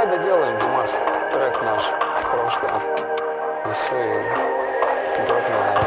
давай доделаем, Димас, трек наш прошлый. И все, и дропнем.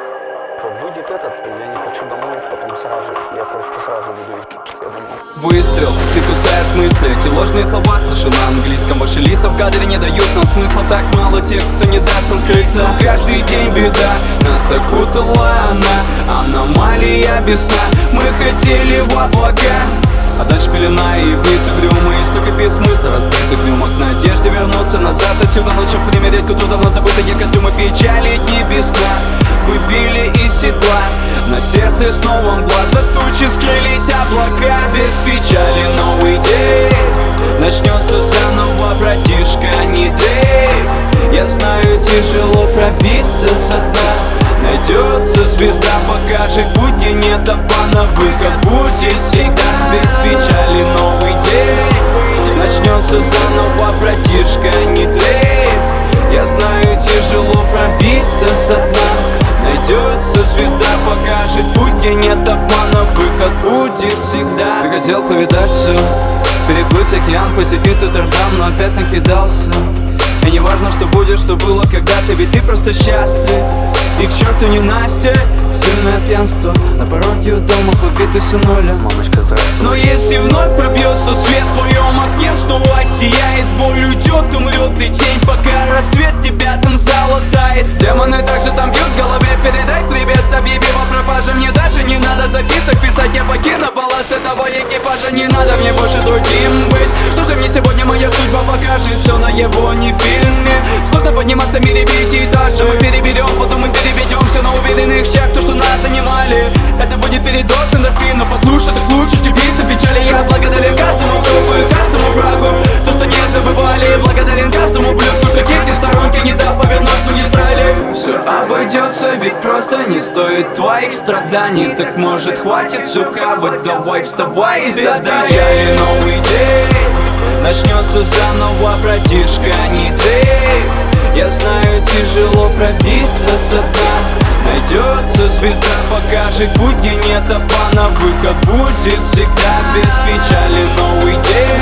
Выйдет этот, я не хочу домой, потом сразу, я просто сразу буду идти, я думаю. Выстрел, ты кусает мысли, эти ложные слова слышу на английском. Ваши лица в кадре не дают нам смысла, так мало тех, кто не даст нам скрыться. Каждый день беда, нас окутала она, аномалия без сна. Мы хотели в облака, а дальше пелена и вид угрюмый. Столько без смысла, разбитых днюмок, надежде вернуться назад отсюда. Ночью примерять куда давно забытые костюмы, печали дни без сна. Выбили из седла, на сердце снова мгла. За тучи скрылись облака, без печали новый день. Начнется заново, братишка, не дрейф. Я знаю, тяжело пробиться со дна. Найдется звезда, покажет путь, где нет обмана. Выход будет всегда, без печали новый день. Начнется заново, братишка, не дрейф. Я знаю, тяжело пробиться со дна. Найдется звезда, покажет путь, где нет обмана. Выход будет всегда. Я хотел повидать все, переплыть океан, посетить Нотр-Дам, но опять накидался. И не важно, что будет, что было когда-то, ведь ты просто счастлив. И к черту не Настя, сильное пьянство. На пороге у дома побитый сынуля. Мамочка, здравствуй. Но если вновь пробьется свет в твоем окне, снова сияет, боль уйдет, умрет и тень, пока рассвет тебя там залатает. Демоны также там бьют в голове, передай привет, объяви о пропаже. Мне даже не надо записок писать, я покину палац этого экипажа. Не надо мне больше другим быть. Что же мне сегодня моя судьба покажет? Все на его, не в фильме. Сложно подниматься в мире пятиэтажа. Мы переберем, потом мы переведемся на уверенных щах. То, что нас занимали, это будет передоз эндорфина. Послушай, так лучше теплиться печали. Я благодарен каждому другу и каждому врагу. То, что не забывали, благодарен каждому блюдку, что тихие сторонки не дав повернуть в магистрали. Все обойдется, ведь просто не стоит твоих страданий. Так может хватит все хавать, давай вставай и создай. Без печали новый день. Начнется заново, братишка, не дрейф. Я знаю, тяжело пробиться со дна. Найдется звезда, покажет путь, где нет обмана. Выход будет всегда, без печали новый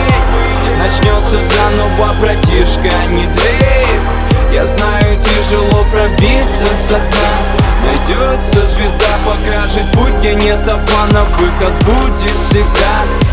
день. Начнется заново, братишка, не дрейф. Я знаю, тяжело пробиться со дна. Найдется звезда, покажет путь, где нет обмана. Выход будет всегда.